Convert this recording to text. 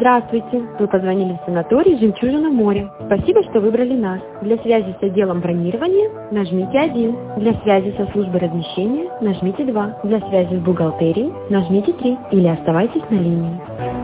Здравствуйте! Вы позвонили в санаторий «Жемчужина моря». Спасибо, что выбрали нас. Для связи с отделом бронирования нажмите 1. Для связи со службой размещения нажмите 2. Для связи с бухгалтерией нажмите 3. Или оставайтесь на линии.